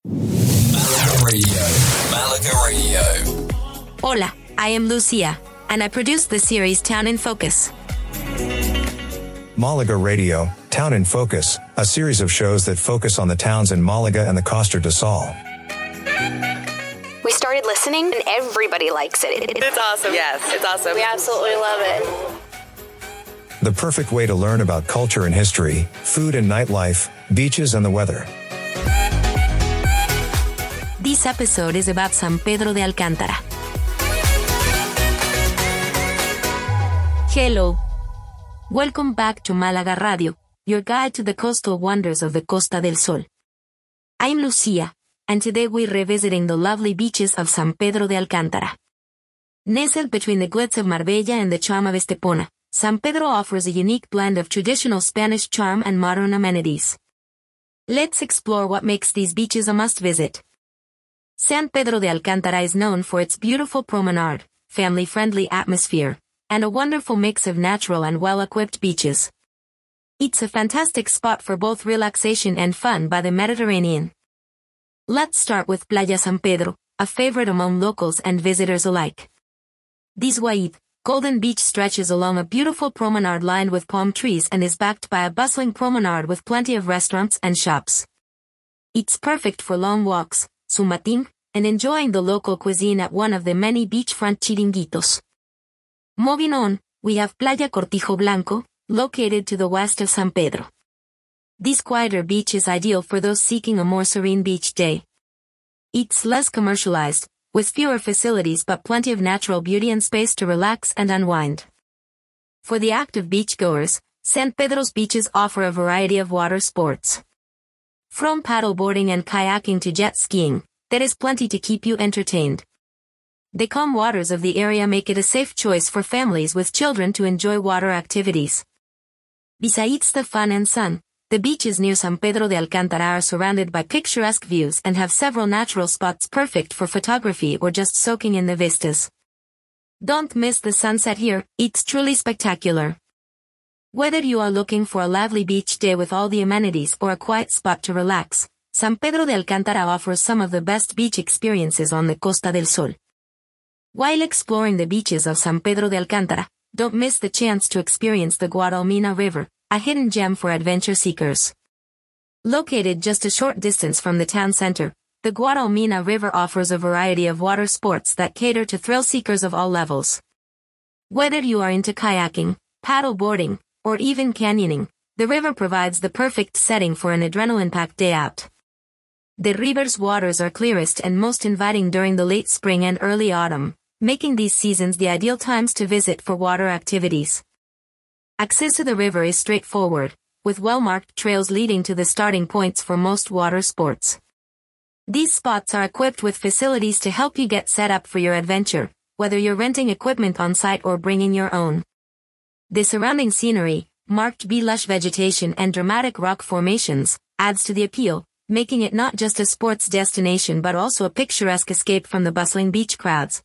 Malaga Radio. Malaga Radio. Hola, I am Lucia, and I produce the series Town in Focus. Malaga Radio, Town in Focus, a series of shows that focus on the towns in Malaga and the Costa del Sol. We started listening and everybody likes it. It's awesome. Yes, it's awesome. We absolutely love it. The perfect way to learn about culture and history, food and nightlife, beaches and the weather. This episode is about San Pedro de Alcántara. Hello. Welcome back to Malaga Radio, your guide to the coastal wonders of the Costa del Sol. I'm Lucia, and today we're revisiting the lovely beaches of San Pedro de Alcántara. Nestled between the glitz of Marbella and the charm of Estepona, San Pedro offers a unique blend of traditional Spanish charm and modern amenities. Let's explore what makes these beaches a must-visit. San Pedro de Alcántara is known for its beautiful promenade, family-friendly atmosphere, and a wonderful mix of natural and well-equipped beaches. It's a fantastic spot for both relaxation and fun by the Mediterranean. Let's start with Playa San Pedro, a favorite among locals and visitors alike. This wide, golden beach stretches along a beautiful promenade lined with palm trees and is backed by a bustling promenade with plenty of restaurants and shops. It's perfect for long walks, zumbating, and enjoying the local cuisine at one of the many beachfront chiringuitos. Moving on, we have Playa Cortijo Blanco, located to the west of San Pedro. This quieter beach is ideal for those seeking a more serene beach day. It's less commercialized, with fewer facilities but plenty of natural beauty and space to relax and unwind. For the active beachgoers, San Pedro's beaches offer a variety of water sports. From paddleboarding and kayaking to jet skiing, there is plenty to keep you entertained. The calm waters of the area make it a safe choice for families with children to enjoy water activities. Besides the fun and sun, the beaches near San Pedro de Alcántara are surrounded by picturesque views and have several natural spots perfect for photography or just soaking in the vistas. Don't miss the sunset here, it's truly spectacular. Whether you are looking for a lively beach day with all the amenities or a quiet spot to relax, San Pedro de Alcántara offers some of the best beach experiences on the Costa del Sol. While exploring the beaches of San Pedro de Alcántara, don't miss the chance to experience the Guadalmina River, a hidden gem for adventure seekers. Located just a short distance from the town center, the Guadalmina River offers a variety of water sports that cater to thrill seekers of all levels. Whether you are into kayaking, paddleboarding, or even canyoning, the river provides the perfect setting for an adrenaline-packed day out. The river's waters are clearest and most inviting during the late spring and early autumn, making these seasons the ideal times to visit for water activities. Access to the river is straightforward, with well-marked trails leading to the starting points for most water sports. These spots are equipped with facilities to help you get set up for your adventure, whether you're renting equipment on site or bringing your own. The surrounding scenery, marked by lush vegetation and dramatic rock formations, adds to the appeal, making it not just a sports destination but also a picturesque escape from the bustling beach crowds.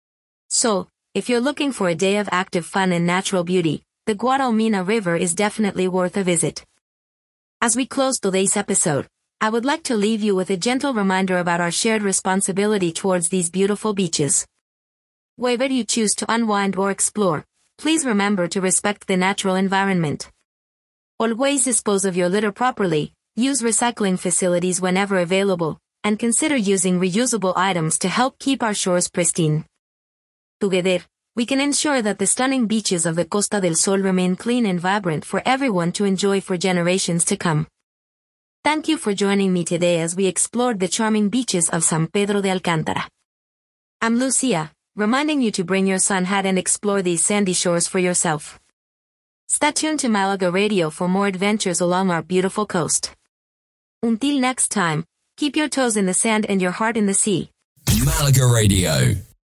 So, if you're looking for a day of active fun and natural beauty, the Guadalmina River is definitely worth a visit. As we close today's episode, I would like to leave you with a gentle reminder about our shared responsibility towards these beautiful beaches. Wherever you choose to unwind or explore, please remember to respect the natural environment. Always dispose of your litter properly, use recycling facilities whenever available, and consider using reusable items to help keep our shores pristine. Together, we can ensure that the stunning beaches of the Costa del Sol remain clean and vibrant for everyone to enjoy for generations to come. Thank you for joining me today as we explored the charming beaches of San Pedro de Alcántara. I'm Lucia, reminding you to bring your sun hat and explore these sandy shores for yourself. Stay tuned to Malaga Radio for more adventures along our beautiful coast. Until next time, keep your toes in the sand and your heart in the sea. Malaga Radio.